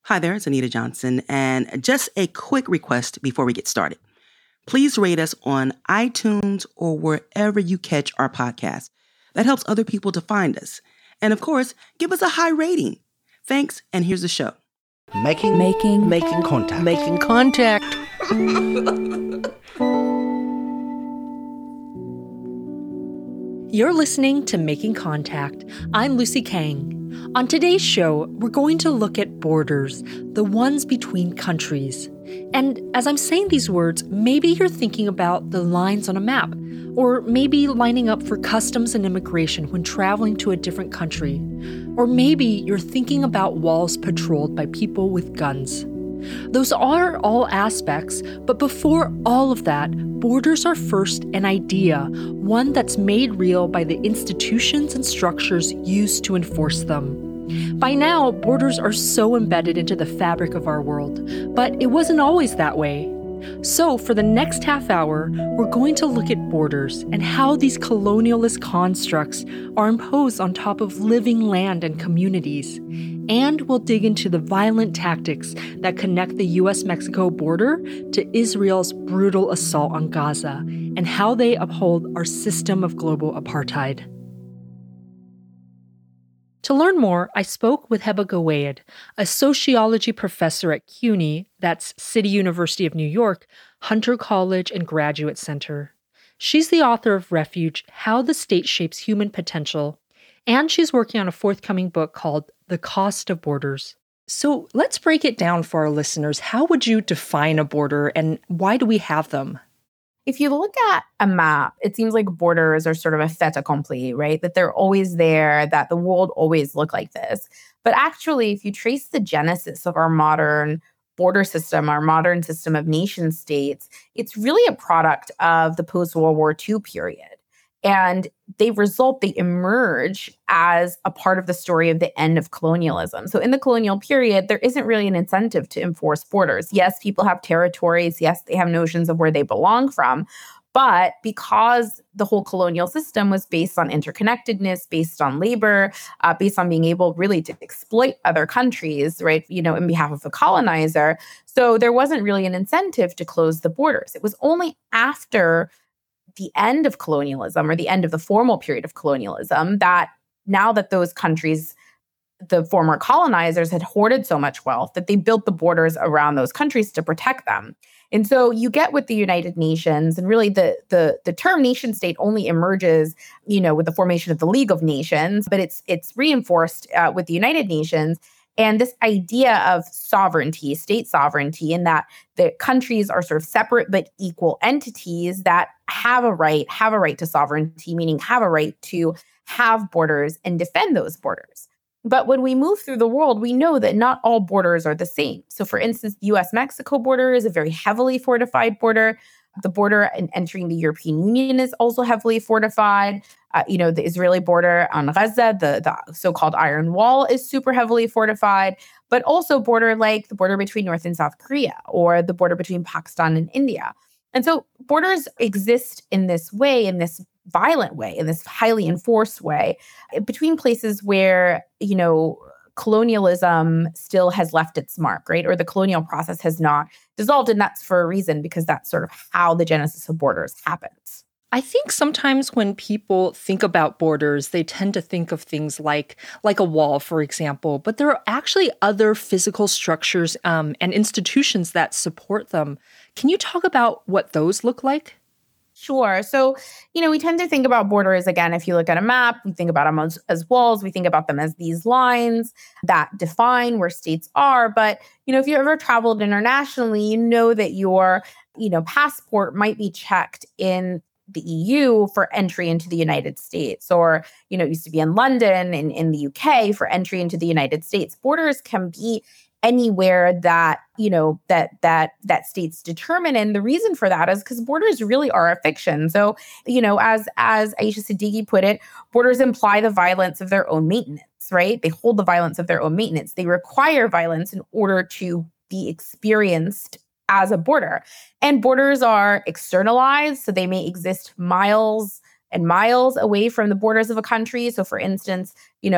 Hi there, it's Anita Johnson, and just a quick request before we get started. Please rate us on iTunes or wherever you catch our podcast. That helps other people to find us. And of course, give us a high rating. Thanks, and here's the show. Making contact. You're listening to Making Contact. I'm Lucy Kang. On today's show, we're going to look at borders, the ones between countries. And as I'm saying these words, maybe you're thinking about the lines on a map, or maybe lining up for customs and immigration when traveling to a different country. Or maybe you're thinking about walls patrolled by people with guns. Those are all aspects, but before all of that, borders are first an idea, one that's made real by the institutions and structures used to enforce them. By now, borders are so embedded into the fabric of our world, but it wasn't always that way. So, for the next half hour, we're going to look at borders and how these colonialist constructs are imposed on top of living land and communities. And we'll dig into the violent tactics that connect the US-Mexico border to Israel's brutal assault on Gaza and how they uphold our system of global apartheid. To learn more, I spoke with Heba Gawayed, a sociology professor at CUNY, that's City University of New York, Hunter College and Graduate Center. She's the author of Refuge, How the State Shapes Human Potential, and she's working on a forthcoming book called The Cost of Borders. So let's break it down for our listeners. How would you define a border and why do we have them? If you look at a map, it seems like borders are sort of a fait accompli, right? That they're always there, that the world always looked like this. But actually, if you trace the genesis of our modern border system, our modern system of nation states, it's really a product of the post-World War II period. And they emerge as a part of the story of the end of colonialism. So in the colonial period, there isn't really an incentive to enforce borders. Yes, people have territories. Yes, they have notions of where they belong from. But because the whole colonial system was based on interconnectedness, based on labor, based on being able really to exploit other countries, right, in behalf of the colonizer, so there wasn't really an incentive to close the borders. It was only after the end of colonialism or the end of the formal period of colonialism that now that those countries, the former colonizers, had hoarded so much wealth that they built the borders around those countries to protect them. And so you get with the United Nations, and really the term nation state only emerges, with the formation of the League of Nations, but it's reinforced with the United Nations. And this idea of sovereignty, state sovereignty, in that the countries are sort of separate but equal entities that have a right to sovereignty, meaning have a right to have borders and defend those borders. But when we move through the world, we know that not all borders are the same. So for instance, the US-Mexico border is a very heavily fortified border. The border entering the European Union is also heavily fortified. The Israeli border on Gaza, the so-called Iron Wall, is super heavily fortified, but also the border between North and South Korea, or the border between Pakistan and India. And so borders exist in this way, in this violent way, in this highly enforced way, between places where, colonialism still has left its mark, right? Or the colonial process has not dissolved. And that's for a reason, because that's sort of how the genesis of borders happens. I think sometimes when people think about borders, they tend to think of things like a wall, for example, but there are actually other physical structures and institutions that support them. Can you talk about what those look like? Sure. So, we tend to think about borders, again, if you look at a map, we think about them as walls. We think about them as these lines that define where states are. But, if you ever traveled internationally, you know that your, passport might be checked in the EU for entry into the United States, or, it used to be in London and in the UK for entry into the United States. Borders can be anywhere that, that states determine. And the reason for that is because borders really are a fiction. So, as Aisha Siddiqui put it, borders imply the violence of their own maintenance, right? They hold the violence of their own maintenance. They require violence in order to be experienced as a border. And borders are externalized, so they may exist miles and miles away from the borders of a country. So for instance,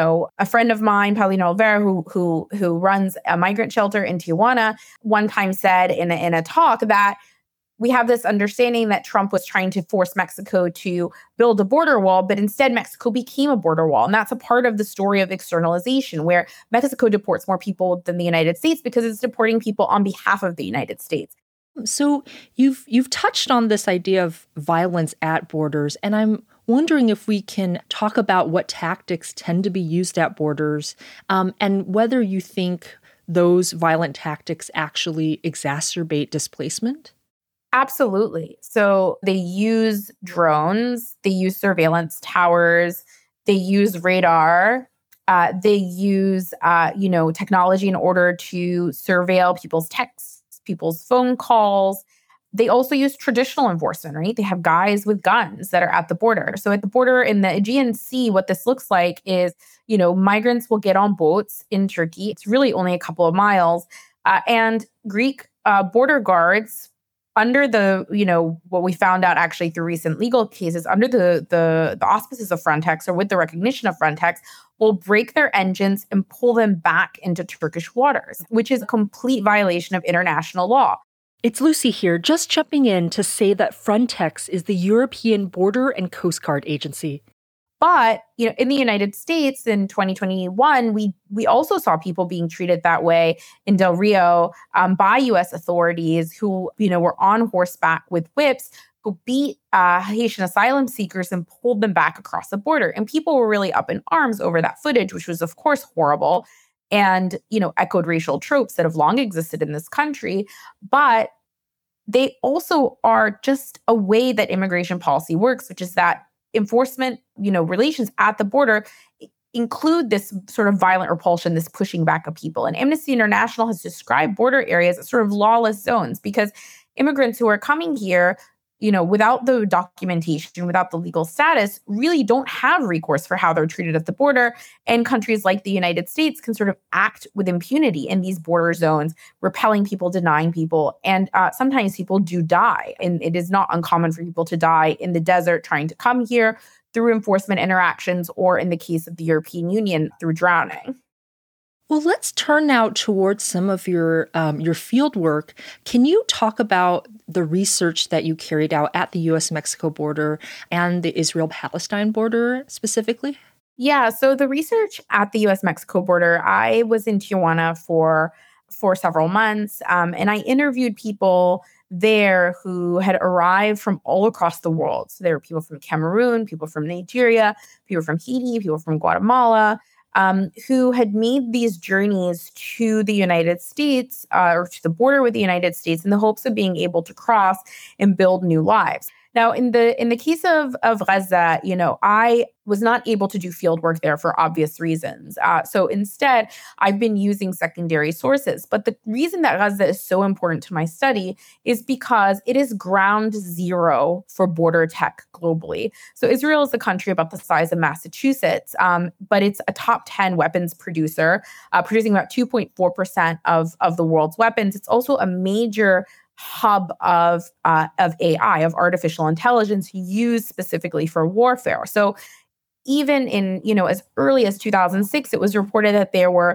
a friend of mine, Paulina Olvera, who runs a migrant shelter in Tijuana, one time said in a talk that we have this understanding that Trump was trying to force Mexico to build a border wall, but instead Mexico became a border wall. And that's a part of the story of externalization, where Mexico deports more people than the United States because it's deporting people on behalf of the United States. So you've touched on this idea of violence at borders, and I'm wondering if we can talk about what tactics tend to be used at borders, and whether you think those violent tactics actually exacerbate displacement. Absolutely. So they use drones, they use surveillance towers, they use radar, they use technology in order to surveil people's texts, people's phone calls. They also use traditional enforcement, right? They have guys with guns that are at the border. So at the border in the Aegean Sea, what this looks like is, migrants will get on boats in Turkey. It's really only a couple of miles. And Greek border guards, under the, what we found out actually through recent legal cases, under the auspices of Frontex or with the recognition of Frontex, will break their engines and pull them back into Turkish waters, which is a complete violation of international law. It's Lucy here, just jumping in to say that Frontex is the European Border and Coast Guard Agency. But, in the United States in 2021, we also saw people being treated that way in Del Rio by U.S. authorities who, were on horseback with whips, who beat Haitian asylum seekers and pulled them back across the border. And people were really up in arms over that footage, which was, of course, horrible and, echoed racial tropes that have long existed in this country. But they also are just a way that immigration policy works, which is that enforcement, relations at the border include this sort of violent repulsion, this pushing back of people. And Amnesty International has described border areas as sort of lawless zones because immigrants who are coming here, without the documentation, without the legal status, really don't have recourse for how they're treated at the border. And countries like the United States can sort of act with impunity in these border zones, repelling people, denying people. And sometimes people do die. And it is not uncommon for people to die in the desert trying to come here through enforcement interactions, or in the case of the European Union, through drowning. Well, let's turn now towards some of your field work. Can you talk about the research that you carried out at the U.S.-Mexico border and the Israel-Palestine border specifically? Yeah, so the research at the U.S.-Mexico border, I was in Tijuana for several months, and I interviewed people there who had arrived from all across the world. So there were people from Cameroon, people from Nigeria, people from Haiti, people from Guatemala, who had made these journeys to the United States or to the border with the United States in the hopes of being able to cross and build new lives. Now, in the case of Gaza, I was not able to do field work there for obvious reasons. So instead, I've been using secondary sources. But the reason that Gaza is so important to my study is because it is ground zero for border tech globally. So Israel is a country about the size of Massachusetts, but it's a top 10 weapons producer, producing about 2.4% of the world's weapons. It's also a major hub of AI, of artificial intelligence used specifically for warfare. So even in, as early as 2006, it was reported that there were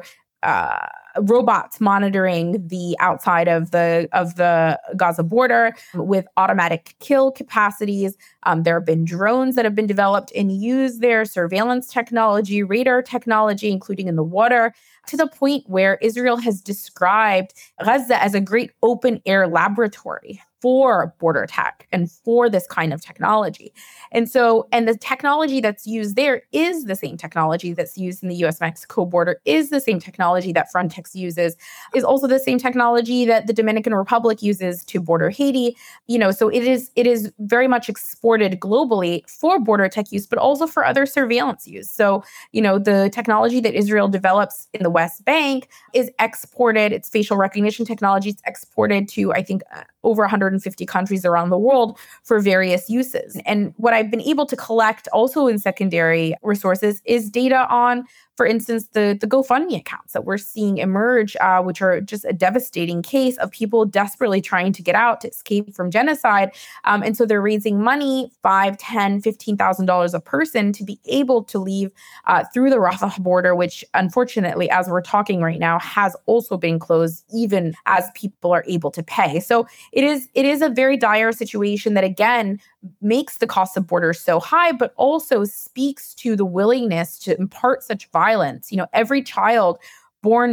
robots monitoring the outside of the Gaza border with automatic kill capacities. There have been drones that have been developed and used their surveillance technology, radar technology, including in the water, to the point where Israel has described Gaza as a great open air laboratory for border tech and for this kind of technology. And the technology that's used there is the same technology that's used in the US-Mexico border, is the same technology that Frontex uses, is also the same technology that the Dominican Republic uses to border Haiti. So it is very much exported globally for border tech use, but also for other surveillance use. So, the technology that Israel develops in the West Bank is exported, its facial recognition technology is exported to, I think, over 150 countries around the world for various uses. And what I've been able to collect also in secondary resources is data on, for instance, the GoFundMe accounts that we're seeing emerge, which are just a devastating case of people desperately trying to get out to escape from genocide. And so they're raising money, $5,000, $10,000, $15,000 a person to be able to leave through the Rafah border, which unfortunately, as we're talking right now, has also been closed even as people are able to pay. So it is a very dire situation that, again, makes the cost of borders so high, but also speaks to the willingness to impart such violence. Every child born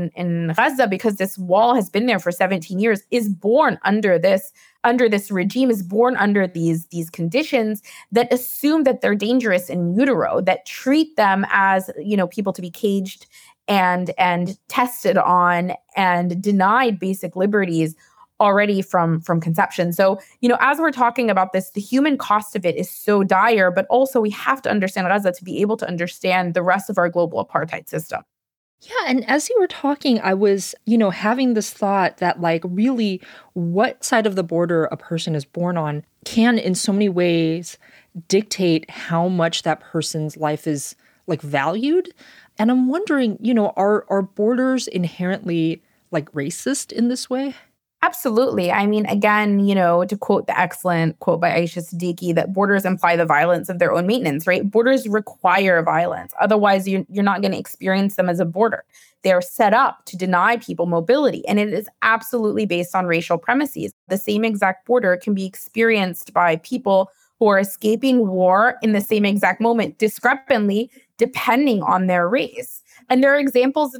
in Gaza, because this wall has been there for 17 years, is born under this regime, is born under these conditions that assume that they're dangerous in utero, that treat them as, people to be caged and tested on and denied basic liberties already from conception. So, as we're talking about this, the human cost of it is so dire, but also we have to understand Gaza to be able to understand the rest of our global apartheid system. Yeah, and as you were talking, I was, having this thought that really what side of the border a person is born on can in so many ways dictate how much that person's life is valued. And I'm wondering, are borders inherently racist in this way? Absolutely. I mean, again, to quote the excellent quote by Aisha Siddiqui, that borders imply the violence of their own maintenance, right? Borders require violence. Otherwise, you're not going to experience them as a border. They're set up to deny people mobility. And it is absolutely based on racial premises. The same exact border can be experienced by people who are escaping war in the same exact moment, discrepantly, depending on their race. And there are examples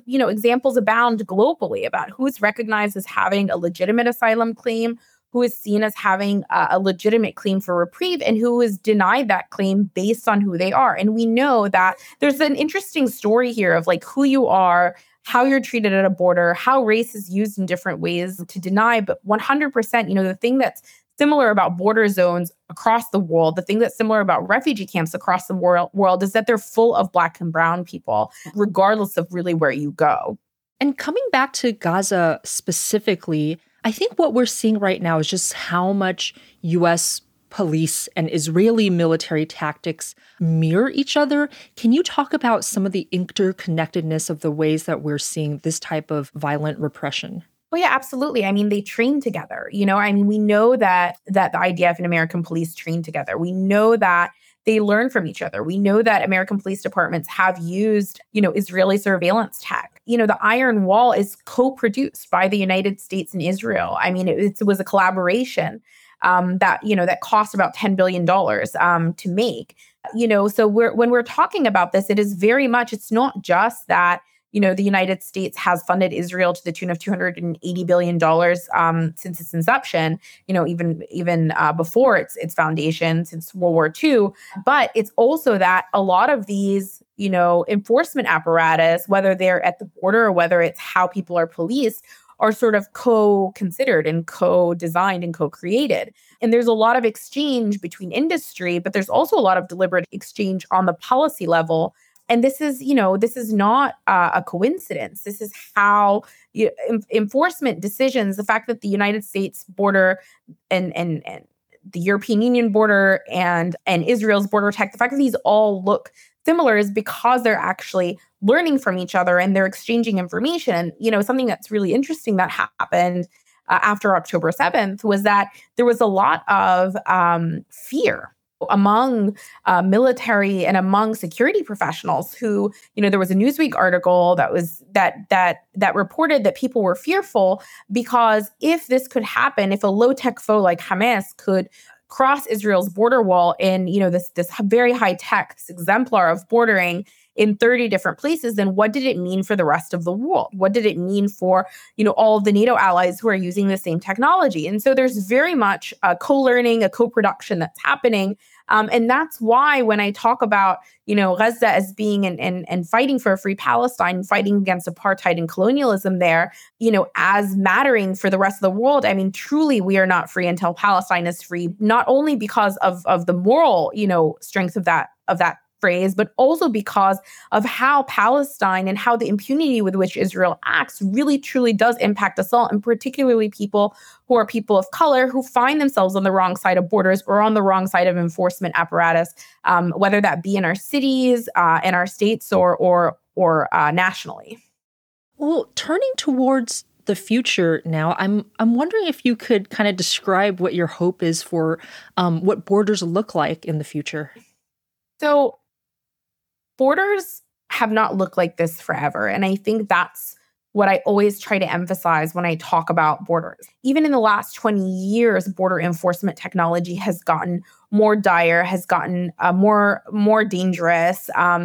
abound globally about who is recognized as having a legitimate asylum claim, who is seen as having a legitimate claim for reprieve, and who is denied that claim based on who they are. And we know that there's an interesting story here of who you are, how you're treated at a border, how race is used in different ways to deny. But 100%, the thing that's similar about border zones across the world, the thing that's similar about refugee camps across the world is that they're full of Black and brown people, regardless of really where you go. And coming back to Gaza specifically, I think what we're seeing right now is just how much U.S. police and Israeli military tactics mirror each other. Can you talk about some of the interconnectedness of the ways that we're seeing this type of violent repression? Oh, yeah, absolutely. I mean, they train together. We know that the IDF and American police train together. We know that they learn from each other. We know that American police departments have used, Israeli surveillance tech. The Iron Wall is co-produced by the United States and Israel. I mean, it was a collaboration that cost about $10 billion to make. So when we're talking about this, it is very much, it's not just that the United States has funded Israel to the tune of $280 billion since its inception, even before its foundation since World War II. But it's also that a lot of these, enforcement apparatus, whether they're at the border or whether it's how people are policed, are sort of co-considered and co-designed and co-created. And there's a lot of exchange between industry, but there's also a lot of deliberate exchange on the policy level. And this is not a coincidence. This is how enforcement decisions, the fact that the United States border and the European Union border and Israel's border tech, the fact that these all look similar is because they're actually learning from each other and they're exchanging information. And, something that's really interesting that happened after October 7th was that there was a lot of fear among military and among security professionals who, there was a Newsweek article that reported that people were fearful because if this could happen, if a low-tech foe like Hamas could cross Israel's border wall in, this very high-tech exemplar of bordering in 30 different places, then what did it mean for the rest of the world? What did it mean for, all of the NATO allies who are using the same technology? And so there's very much a co-learning, a co-production that's happening. And that's why when I talk about, Gaza as being and fighting for a free Palestine, fighting against apartheid and colonialism there, as mattering for the rest of the world, I mean, truly, we are not free until Palestine is free, not only because of the moral, strength of that phrase, but also because of how Palestine and how the impunity with which Israel acts really truly does impact us all, and particularly people who are people of color who find themselves on the wrong side of borders or on the wrong side of enforcement apparatus, whether that be in our cities, in our states, or nationally. Well, turning towards the future now, I'm wondering if you could kind of describe what your hope is for what borders look like in the future. So borders have not looked like this forever. And I think that's what I always try to emphasize when I talk about borders. Even in the last 20 years, border enforcement technology has gotten more dire, has gotten more dangerous,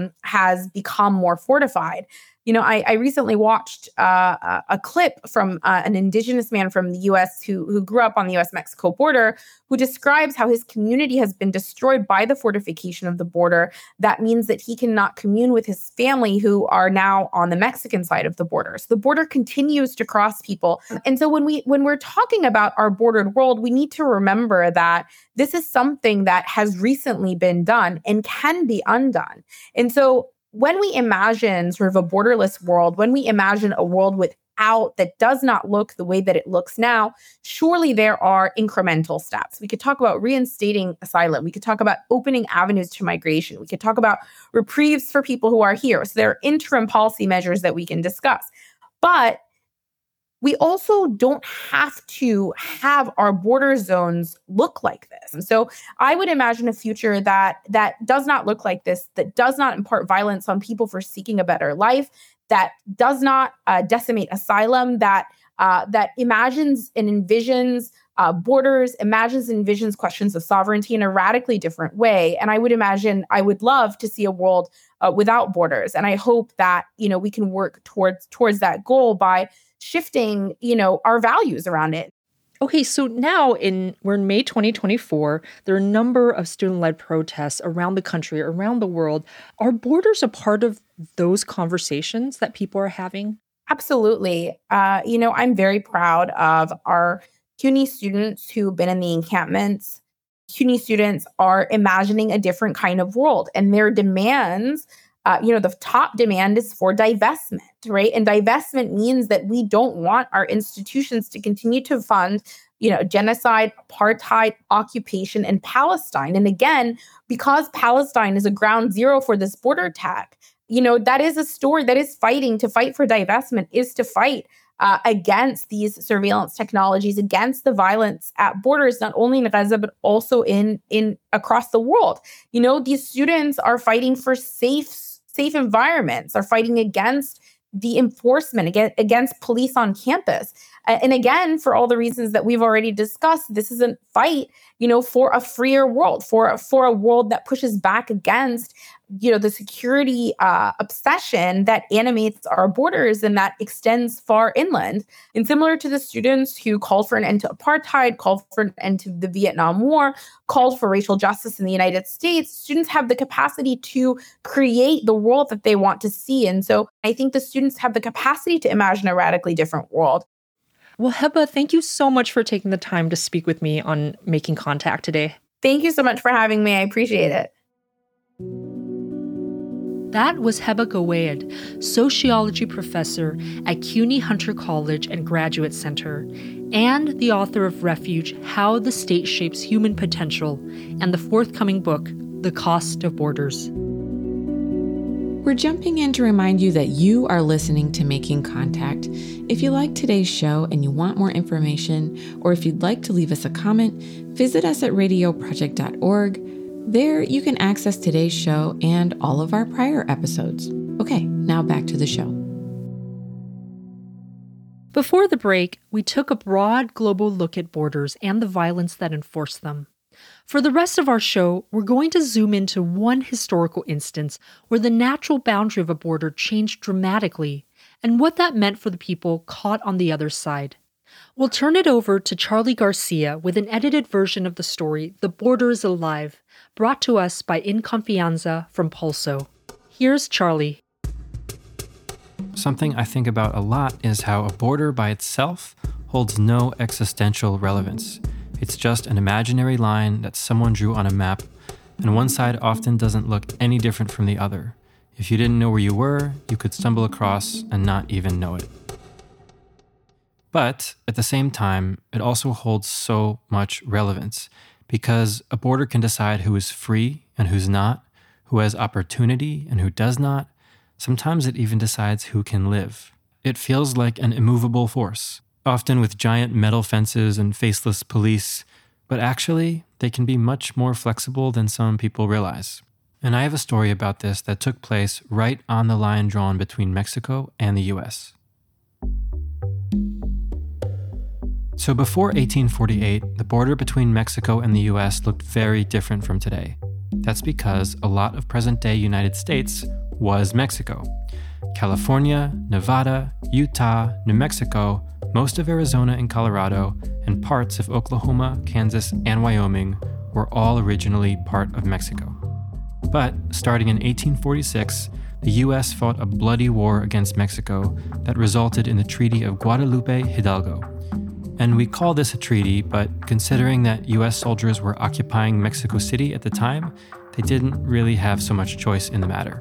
has become more fortified. You know, I recently watched a clip from an indigenous man from the U.S. who grew up on the U.S.-Mexico border, who describes how his community has been destroyed by the fortification of the border. That means that he cannot commune with his family who are now on the Mexican side of the border. So the border continues to cross people. And so when we're talking about our bordered world, we need to remember that this is something that has recently been done and can be undone. And so when we imagine sort of a borderless world, when we imagine a world that does not look the way that it looks now, surely there are incremental steps. We could talk about reinstating asylum. We could talk about opening avenues to migration. We could talk about reprieves for people who are here. So there are interim policy measures that we can discuss. But we also don't have to have our border zones look like this. And so I would imagine a future that does not look like this, that does not impart violence on people for seeking a better life, that does not decimate asylum, that imagines and envisions borders, imagines and envisions questions of sovereignty in a radically different way. And I would love to see a world without borders. And I hope that, we can work towards that goal by shifting, our values around it. Okay, so now we're in May 2024. There are a number of student-led protests around the country, around the world. Are borders a part of those conversations that people are having? Absolutely. I'm very proud of our CUNY students who've been in the encampments. CUNY students are imagining a different kind of world, and their demands, the top demand is for divestment, right? And divestment means that we don't want our institutions to continue to fund, genocide, apartheid, occupation in Palestine. And again, because Palestine is a ground zero for this border attack, that is a story that is to fight for divestment is to fight against these surveillance technologies, against the violence at borders, not only in Gaza, but also in across the world. These students are fighting for safe environments, are fighting against the enforcement, against police on campus. And again, for all the reasons that we've already discussed, this is a fight, for a freer world, for a world that pushes back against, the security obsession that animates our borders and that extends far inland. And similar to the students who called for an end to apartheid, called for an end to the Vietnam War, called for racial justice in the United States, students have the capacity to create the world that they want to see. And so I think the students have the capacity to imagine a radically different world. Well, Heba, thank you so much for taking the time to speak with me on Making Contact today. Thank you so much for having me. I appreciate it. That was Heba Gawayed, sociology professor at CUNY Hunter College and Graduate Center, and the author of Refuge, How the State Shapes Human Potential, and the forthcoming book, The Cost of Borders. We're jumping in to remind you that you are listening to Making Contact. If you like today's show and you want more information, or if you'd like to leave us a comment, visit us at radioproject.org. There, you can access today's show and all of our prior episodes. Okay, now back to the show. Before the break, we took a broad global look at borders and the violence that enforce them. For the rest of our show, we're going to zoom into one historical instance where the natural boundary of a border changed dramatically, and what that meant for the people caught on the other side. We'll turn it over to Charlie Garcia with an edited version of the story, The Border is Alive, brought to us by In Confianza from Pulso. Here's Charlie. Something I think about a lot is how a border by itself holds no existential relevance. It's just an imaginary line that someone drew on a map, and one side often doesn't look any different from the other. If you didn't know where you were, you could stumble across and not even know it. But at the same time, it also holds so much relevance because a border can decide who is free and who's not, who has opportunity and who does not. Sometimes it even decides who can live. It feels like an immovable force, often with giant metal fences and faceless police, but actually, they can be much more flexible than some people realize. And I have a story about this that took place right on the line drawn between Mexico and the US. So before 1848, the border between Mexico and the US looked very different from today. That's because a lot of present-day United States was Mexico. California, Nevada, Utah, New Mexico, most of Arizona and Colorado, and parts of Oklahoma, Kansas, and Wyoming were all originally part of Mexico. But starting in 1846, the US fought a bloody war against Mexico that resulted in the Treaty of Guadalupe Hidalgo. And we call this a treaty, but considering that US soldiers were occupying Mexico City at the time, they didn't really have so much choice in the matter.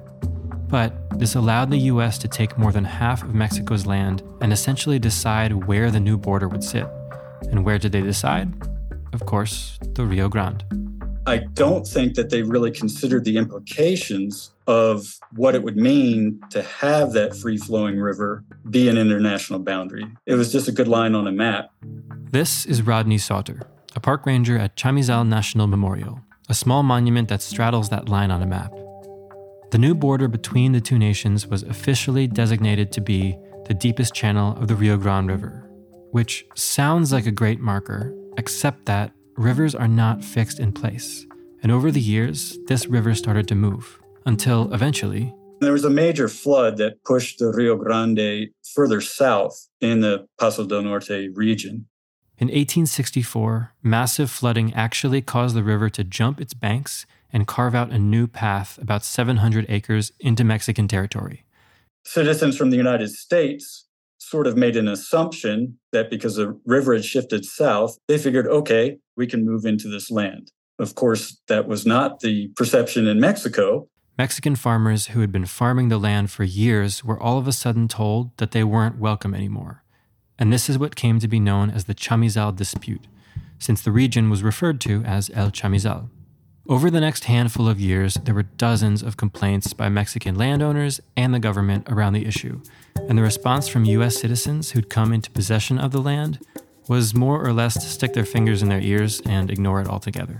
But this allowed the US to take more than half of Mexico's land and essentially decide where the new border would sit. And where did they decide? Of course, the Rio Grande. I don't think that they really considered the implications of what it would mean to have that free-flowing river be an international boundary. It was just a good line on a map. This is Rodney Sauter, a park ranger at Chamizal National Memorial, a small monument that straddles that line on a map. The new border between the two nations was officially designated to be the deepest channel of the Rio Grande River, which sounds like a great marker, except that rivers are not fixed in place. And over the years, this river started to move, until eventually... There was a major flood that pushed the Rio Grande further south in the Paso del Norte region. In 1864, massive flooding actually caused the river to jump its banks and carve out a new path about 700 acres into Mexican territory. Citizens from the United States sort of made an assumption that because the river had shifted south, they figured, okay, we can move into this land. Of course, that was not the perception in Mexico. Mexican farmers who had been farming the land for years were all of a sudden told that they weren't welcome anymore. And this is what came to be known as the Chamizal Dispute, since the region was referred to as El Chamizal. Over the next handful of years, there were dozens of complaints by Mexican landowners and the government around the issue, and the response from U.S. citizens who'd come into possession of the land was more or less to stick their fingers in their ears and ignore it altogether.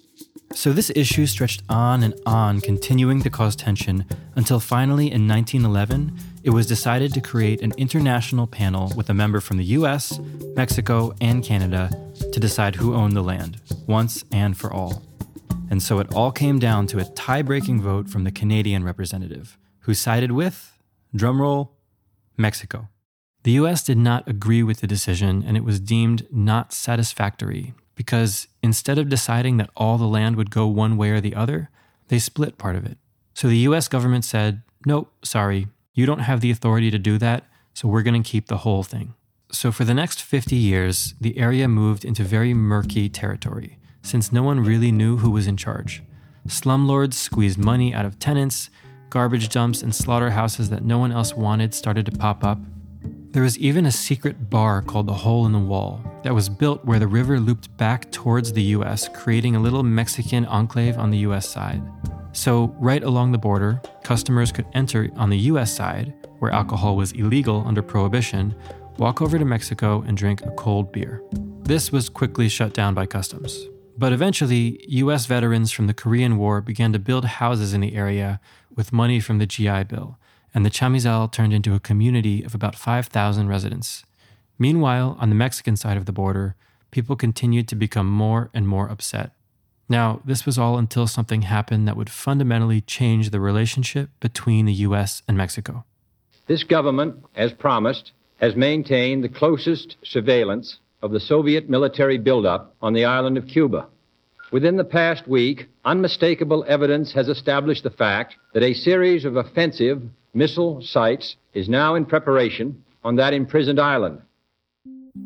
So this issue stretched on and on, continuing to cause tension, until finally in 1911, it was decided to create an international panel with a member from the U.S., Mexico, and Canada to decide who owned the land, once and for all. And so it all came down to a tie-breaking vote from the Canadian representative, who sided with, drumroll, Mexico. The U.S. did not agree with the decision, and it was deemed not satisfactory, because instead of deciding that all the land would go one way or the other, they split part of it. So the U.S. government said, nope, sorry, you don't have the authority to do that, so we're going to keep the whole thing. So for the next 50 years, the area moved into very murky territory, since no one really knew who was in charge. Slumlords squeezed money out of tenants, garbage dumps and slaughterhouses that no one else wanted started to pop up. There was even a secret bar called the Hole in the Wall that was built where the river looped back towards the US, creating a little Mexican enclave on the US side. So right along the border, customers could enter on the US side, where alcohol was illegal under Prohibition, walk over to Mexico and drink a cold beer. This was quickly shut down by customs. But eventually, U.S. veterans from the Korean War began to build houses in the area with money from the GI Bill, and the Chamizal turned into a community of about 5,000 residents. Meanwhile, on the Mexican side of the border, people continued to become more and more upset. Now, this was all until something happened that would fundamentally change the relationship between the U.S. and Mexico. This government, as promised, has maintained the closest surveillance of the Soviet military buildup on the island of Cuba. Within the past week, unmistakable evidence has established the fact that a series of offensive missile sites is now in preparation on that imprisoned island.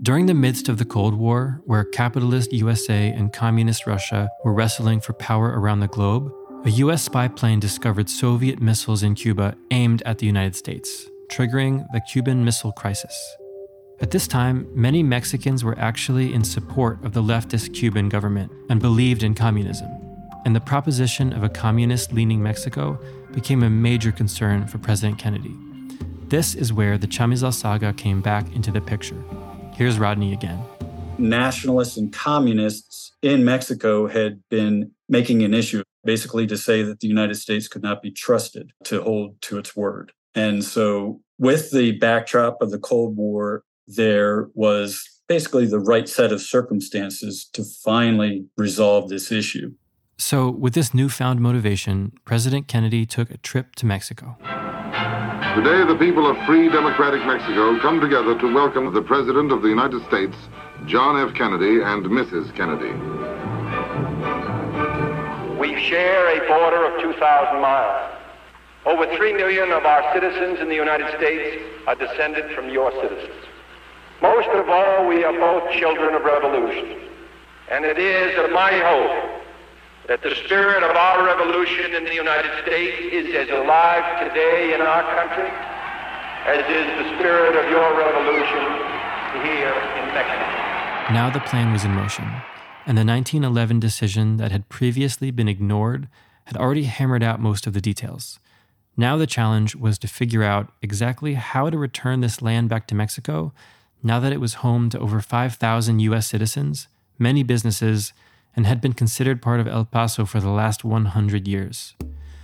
During the midst of the Cold War, where capitalist USA and communist Russia were wrestling for power around the globe, a US spy plane discovered Soviet missiles in Cuba aimed at the United States, triggering the Cuban Missile Crisis. At this time, many Mexicans were actually in support of the leftist Cuban government and believed in communism, and the proposition of a communist-leaning Mexico became a major concern for President Kennedy. This is where the Chamizal saga came back into the picture. Here's Rodney again. Nationalists and communists in Mexico had been making an issue, basically to say that the United States could not be trusted to hold to its word. And so with the backdrop of the Cold War, there was basically the right set of circumstances to finally resolve this issue. So with this newfound motivation, President Kennedy took a trip to Mexico. Today, the people of free democratic Mexico come together to welcome the President of the United States, John F. Kennedy, and Mrs. Kennedy. We share a border of 2,000 miles. Over 3 million of our citizens in the United States are descended from your citizens. Most of all, we are both children of revolution. And it is my hope that the spirit of our revolution in the United States is as alive today in our country as is the spirit of your revolution here in Mexico. Now the plan was in motion, and the 1911 decision that had previously been ignored had already hammered out most of the details. Now the challenge was to figure out exactly how to return this land back to Mexico now that it was home to over 5,000 U.S. citizens, many businesses, and had been considered part of El Paso for the last 100 years.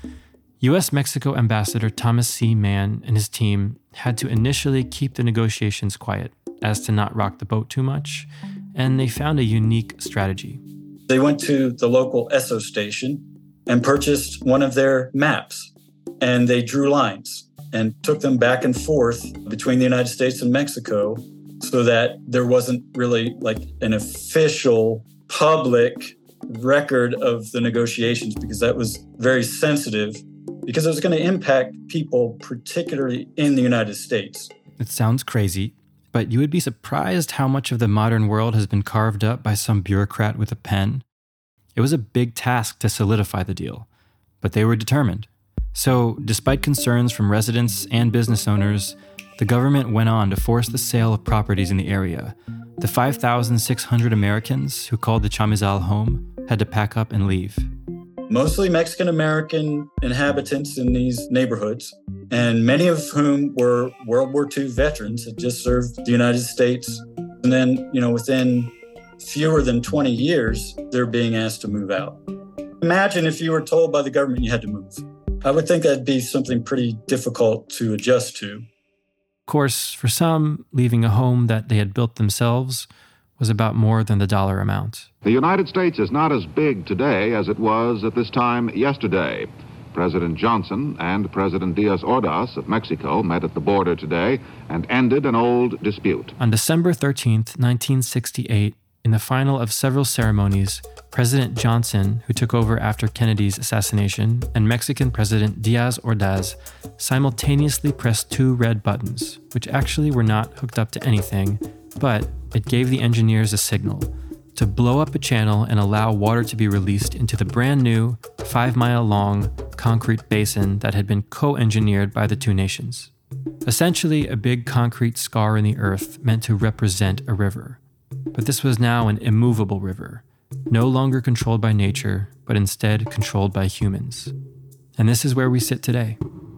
U.S.-Mexico Ambassador Thomas C. Mann and his team had to initially keep the negotiations quiet, as to not rock the boat too much, and they found a unique strategy. They went to the local Esso station and purchased one of their maps, and they drew lines and took them back and forth between the United States and Mexico so that there wasn't really like an official public record of the negotiations, because that was very sensitive, because it was going to impact people, particularly in the United States. It sounds crazy, but you would be surprised how much of the modern world has been carved up by some bureaucrat with a pen. It was a big task to solidify the deal, but they were determined. So, despite concerns from residents and business owners, the government went on to force the sale of properties in the area. The 5,600 Americans who called the Chamizal home had to pack up and leave. Mostly Mexican-American inhabitants in these neighborhoods, and many of whom were World War II veterans, had just served the United States. And then, within fewer than 20 years, they're being asked to move out. Imagine if you were told by the government you had to move. I would think that'd be something pretty difficult to adjust to. Of course, for some, leaving a home that they had built themselves was about more than the dollar amount. The United States is not as big today as it was at this time yesterday. President Johnson and President Diaz Ordaz of Mexico met at the border today and ended an old dispute. On December 13th, 1968, in the final of several ceremonies, President Johnson, who took over after Kennedy's assassination, and Mexican President Diaz Ordaz simultaneously pressed two red buttons, which actually were not hooked up to anything, but it gave the engineers a signal to blow up a channel and allow water to be released into the brand new 5-mile-long concrete basin that had been co-engineered by the two nations. Essentially, a big concrete scar in the earth meant to represent a river. But this was now an immovable river, no longer controlled by nature, but instead controlled by humans. And this is where we sit today.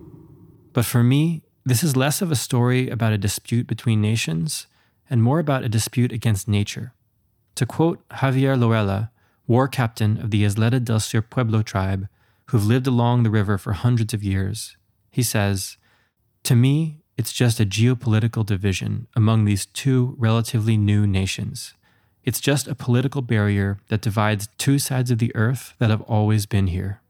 But for me, this is less of a story about a dispute between nations and more about a dispute against nature. To quote Javier Loela, war captain of the Isleta del Sur Pueblo tribe, who've lived along the river for hundreds of years, he says, "To me, it's just a geopolitical division among these two relatively new nations. It's just a political barrier that divides two sides of the earth that have always been here."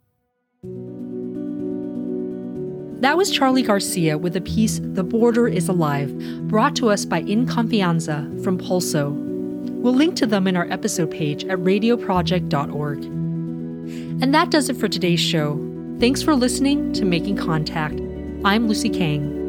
That was Charlie Garcia with the piece The Border is Alive, brought to us by In Confianza from Pulso. We'll link to them in our episode page at radioproject.org. And that does it for today's show. Thanks for listening to Making Contact. I'm Lucy Kang.